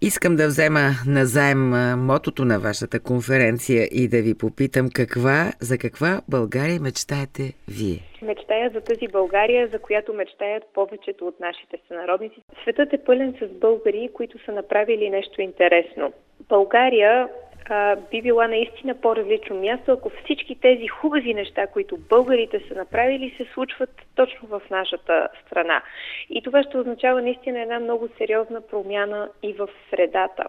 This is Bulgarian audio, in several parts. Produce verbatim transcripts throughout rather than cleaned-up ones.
Искам да взема назаем мотото на вашата конференция и да ви попитам каква, за каква България мечтаете вие? Мечтая за тази България, за която мечтаят повечето от нашите сънародници. Светът е пълен с българи, които са направили нещо интересно. България а, би била наистина по-различно място, ако всички тези хубави неща, които българите са направили, се случват точно в нашата страна. И това ще означава наистина една много сериозна промяна и в средата.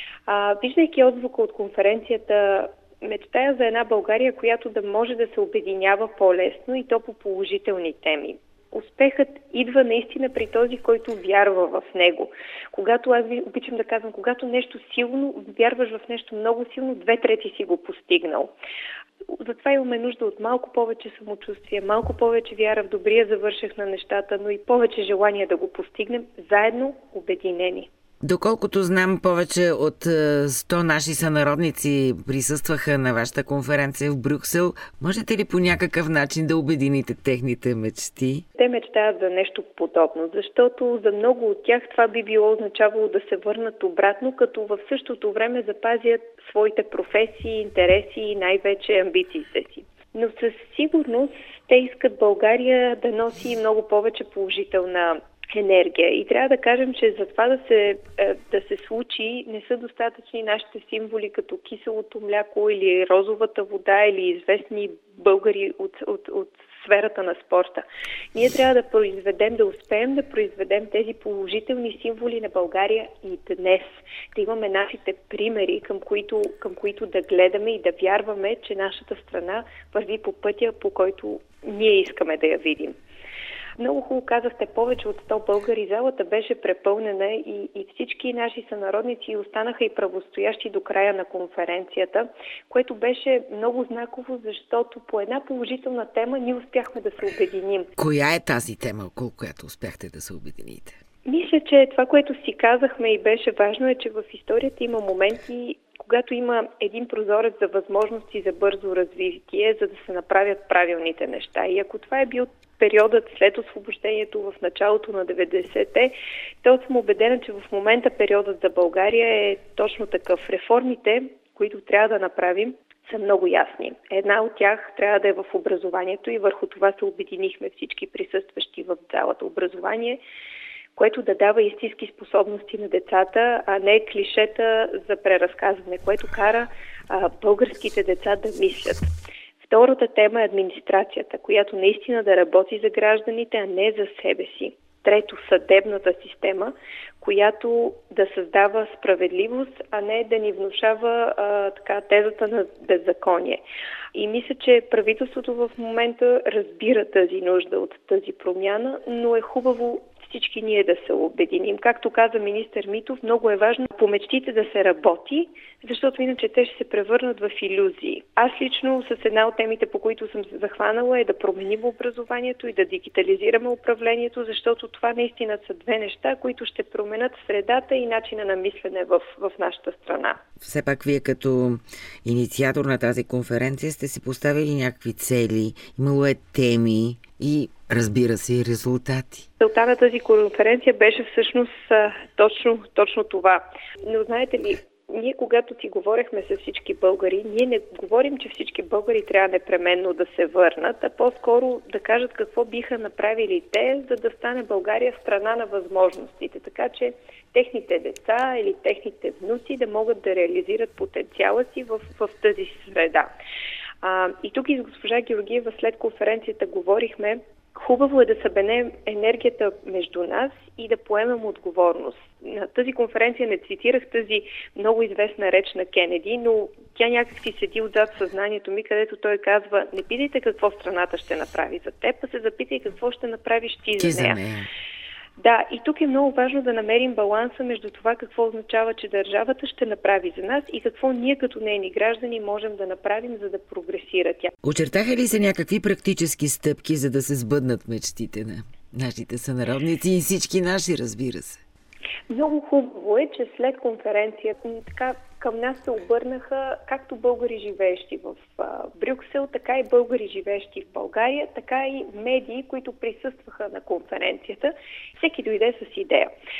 А, виждайки отзвука от конференцията, мечтая за една България, която да може да се обединява по-лесно и то по положителни теми. Успехът идва наистина при този, който вярва в него. Когато, аз ви обичам да казвам, когато нещо силно, вярваш в нещо много силно, две трети си го постигнал. Затова имаме нужда от малко повече самочувствие, малко повече вяра в добрия завършек на нещата, но и повече желание да го постигнем заедно, обединени. Доколкото знам, повече от сто наши сънародници присъстваха на вашата конференция в Брюксел. Можете ли по някакъв начин да обедините техните мечти? Те мечтаят за нещо подобно, защото за много от тях това би било означавало да се върнат обратно, като в същото време запазят своите професии, интереси и най-вече амбициите си. Но със сигурност те искат България да носи много повече положителна енергия. И трябва да кажем, че за това да се, да се случи не са достатъчни нашите символи като киселото мляко или розовата вода или известни българи от, от, от сферата на спорта. Ние трябва да произведем, да успеем да произведем тези положителни символи на България и днес. Да имаме нашите примери, към които, към които да гледаме и да вярваме, че нашата страна върви по пътя, по който ние искаме да я видим. Много хубаво казахте, повече от сто българи. Залата беше препълнена и, и всички наши сънародници останаха и правостоящи до края на конференцията, което беше много знаково, защото по една положителна тема ние успяхме да се обединим. Коя е тази тема, около която успяхте да се обедините? Мисля, че това, което си казахме и беше важно, е, че в историята има моменти, когато има един прозорец за възможности за бързо развитие, за да се направят правилните неща. И ако това е бил периодът след освобождението в началото на деветдесетте, то съм убедена, че в момента периодът за България е точно такъв. Реформите, които трябва да направим, са много ясни. Една от тях трябва да е в образованието и върху това се обединихме всички присъстващи в залата. Образование, което да дава истински способности на децата, а не клишета за преразказване, което кара а, българските деца да мислят. Втората тема е администрацията, която наистина да работи за гражданите, а не за себе си. Трето, съдебната система, която да създава справедливост, а не да ни внушава а, така, тезата на беззаконие. И мисля, че правителството в момента разбира тази нужда от тази промяна, но е хубаво всички ние да се обединим. Както каза министър Митов, много е важно по мечтите да се работи, защото иначе те ще се превърнат в илюзии. Аз лично с една от темите, по които съм се захванала, е да променим образованието и да дигитализираме управлението, защото това наистина са две неща, които ще променят средата и начина на мислене в, в нашата страна. Все пак вие като инициатор на тази конференция сте си поставили някакви цели, имало е теми и разбира се и резултати. Целта на тази конференция беше всъщност точно, точно това. Но знаете ли, ние когато си говорихме с всички българи, ние не говорим, че всички българи трябва непременно да се върнат, а по-скоро да кажат какво биха направили те, за да стане България страна на възможностите. Така че техните деца или техните внуци да могат да реализират потенциала си в, в тази среда. А, и тук и с госпожа Георгиева след конференцията говорихме, хубаво е да съберем енергията между нас и да поемем отговорност. На тази конференция не цитирах тази много известна реч на Кенеди, но тя някак си седи отзад съзнанието ми, където той казва: не питайте какво страната ще направи за теб, а се запитай какво ще направиш ти, ти за нея. нея. Да, и тук е много важно да намерим баланса между това какво означава, че държавата ще направи за нас и какво ние като нейни граждани можем да направим, за да прогресира тя. Очертаха ли се някакви практически стъпки, за да се сбъднат мечтите на нашите сънародници и всички наши, разбира се? Много хубаво е, че след конференцията така към нас се обърнаха както българи живеещи в а, Брюксел, така и българи живеещи в България, така и медии, които присъстваха на конференцията. Всеки дойде с идея.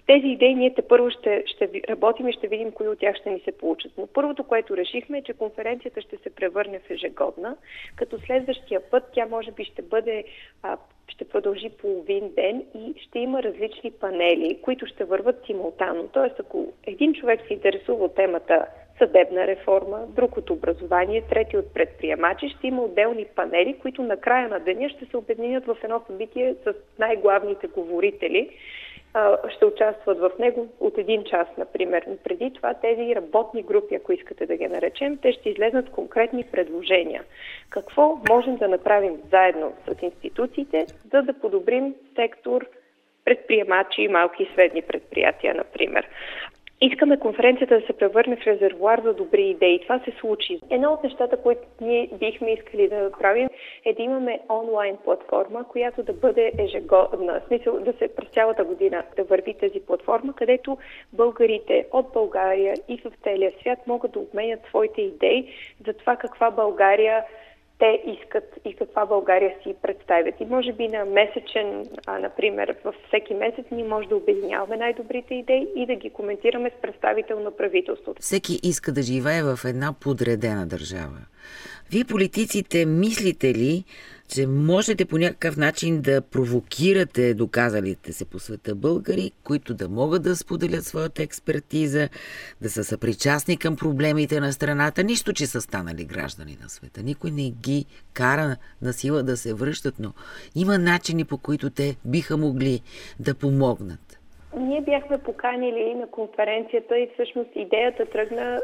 Тези идеи ние те първо ще, ще работим и ще видим кои от тях ще ни се получат. Но първото, което решихме, е, че конференцията ще се превърне в ежегодна, като следващия път тя може би ще бъде, а, ще продължи половин ден и ще има различни панели, които ще върват симултанно. Тоест, ако един човек се интересува от темата съдебна реформа, друг от образование, трети от предприемачи, ще има отделни панели, които на края на деня ще се обединят в едно събитие с най-главните говорители. Ще участват в него от един час, например. Но преди това тези работни групи, ако искате да ги наречем, те ще излезнат конкретни предложения. Какво можем да направим заедно с институциите, за да подобрим сектор предприемачи и малки и средни предприятия, например. Искаме конференцията да се превърне в резервоар за добри идеи. Това се случи. Едно от нещата, които ние бихме искали да направим, е да имаме онлайн платформа, която да бъде ежегодна. В смисъл да се през цялата година да върви тази платформа, където българите от България и в целия свят могат да обменят своите идеи за това каква България те искат и каква България си представят. И може би на месечен, а, например, във всеки месец ние може да обединяваме най-добрите идеи и да ги коментираме с представител на правителството. Всеки иска да живее в една подредена държава. Вие, политиците, мислите ли, че можете по някакъв начин да провокирате доказалите се по света българи, които да могат да споделят своята експертиза, да са съпричастни към проблемите на страната, нищо, че са станали граждани на света. Никой не ги кара на сила да се връщат, но има начини, по които те биха могли да помогнат. Ние бяхме поканили на конференцията и всъщност идеята тръгна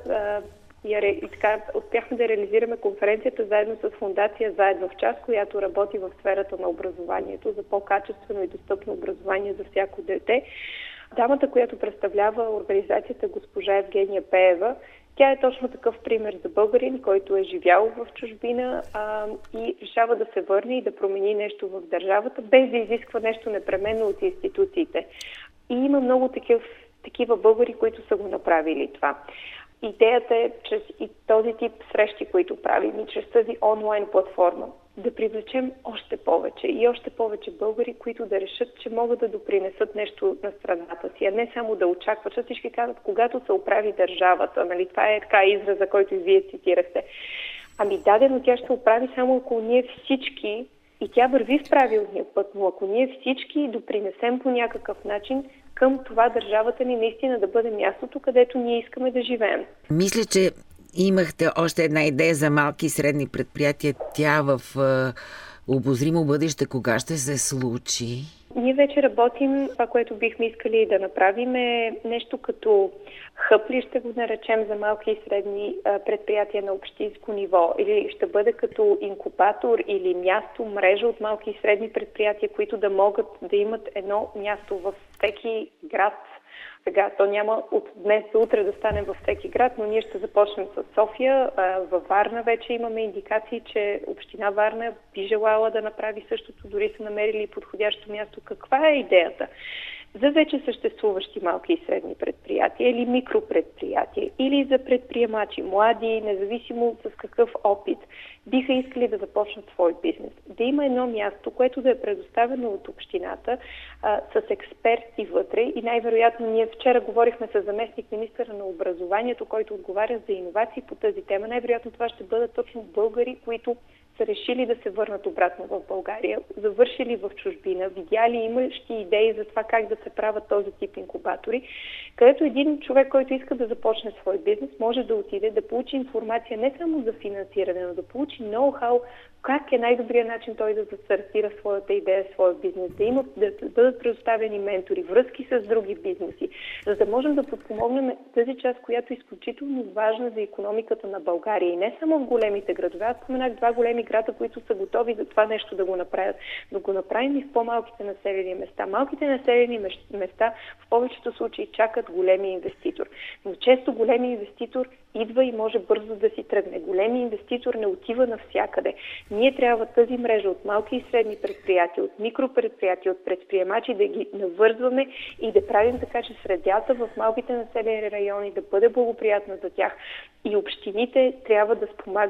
и така успяхме да реализираме конференцията заедно с фондация Заедно в час, която работи в сферата на образованието за по-качествено и достъпно образование за всяко дете. Дамата, която представлява организацията, госпожа Евгения Пеева, тя е точно такъв пример за българин, който е живял в чужбина а, и решава да се върне и да промени нещо в държавата, без да изисква нещо непременно от институциите. И има много такив, такива българи, които са го направили това. Идеята е чрез и този тип срещи, които правим, и чрез тази онлайн платформа, да привлечем още повече и още повече българи, които да решат, че могат да допринесат нещо на страната си, а не само да очакват. Защото всички казват, когато се оправи държавата, нали, това е така израза, който и вие цитирахте. Ами дадено тя ще се оправи само ако ние всички, и тя върви в правилния път, но ако ние всички допринесем по някакъв начин към това държавата ни наистина да бъде мястото, където ние искаме да живеем. Мисля, че имахте още една идея за малки и средни предприятия. Тя в е, обозримо бъдеще кога ще се случи? Ние вече работим, това, което бихме искали да направим е нещо като хъпли, ще го наречем, за малки и средни предприятия на общинско ниво. Или ще бъде като инкубатор или място, мрежа от малки и средни предприятия, които да могат да имат едно място във всеки град. Сега, то няма от днес до утре да станем във всеки град, но ние ще започнем с София. Във Варна вече имаме индикации, че община Варна би желала да направи същото, дори са намерили подходящо място. Каква е идеята? За вече съществуващи малки и средни предприятия или микропредприятия, или за предприемачи, млади, независимо с какъв опит, биха искали да започнат свой бизнес. Да има едно място, което да е предоставено от общината а, с експерти вътре и най-вероятно ние вчера говорихме с заместник министъра на образованието, който отговаря за иновации по тази тема. Най-вероятно това ще бъдат точно българи, които са решили да се върнат обратно в България, завършили в чужбина, видяли, имащи идеи за това как да се правят този тип инкубатори, където един човек, който иска да започне свой бизнес, може да отиде да получи информация не само за финансиране, но да получи ноу-хау, как е най-добрият начин той да застартира своята идея, своя бизнес, да имат, да бъдат предоставени ментори, връзки с други бизнеси, за да можем да подпомогнем тази част, която е изключително важна за икономиката на България. И не само в големите градове. Аз споменах два големи града, които са готови за това нещо да го направят, но го направим и в по-малките населени места. Малките населени места в повечето случаи чакат големи инвеститор. Но често големи инвеститор идва и може бързо да си тръгне. Големи инвеститор не отива навсякъде. Ние трябва тази мрежа от малки и средни предприятия, от микропредприятия, от предприемачи да ги навързваме и да правим така, че средата в малките населени райони да бъде благоприятна за тях. И общините трябва да спомагат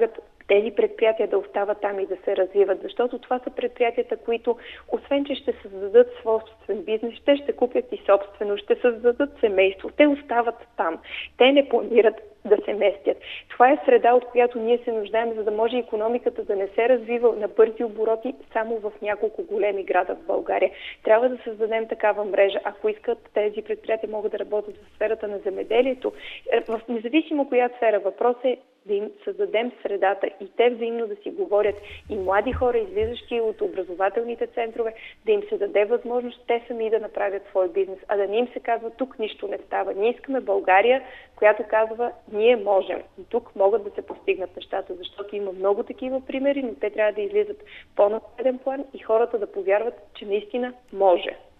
тези предприятия да остават там и да се развиват, защото това са предприятията, които, освен че ще създадат собствен бизнес, ще ще купят и собствено, ще създадат семейство. Те остават там. Те не планират да се местят. Това е среда, от която ние се нуждаем, за да може икономиката да не се развива на бързи обороти само в няколко големи града в България. Трябва да създадем такава мрежа. Ако искат, тези предприятия могат да работят в сферата на земеделието. В независимо коя сфера, въпрос е да им създадем средата и те взаимно да си говорят, и млади хора, излизащи от образователните центрове, да им се даде възможност те сами да направят свой бизнес, а да не им се казва тук нищо не става. Ние искаме България, която казва ние можем. И тук могат да се постигнат нещата, защото има много такива примери, но те трябва да излизат по-на преден план и хората да повярват, че наистина може.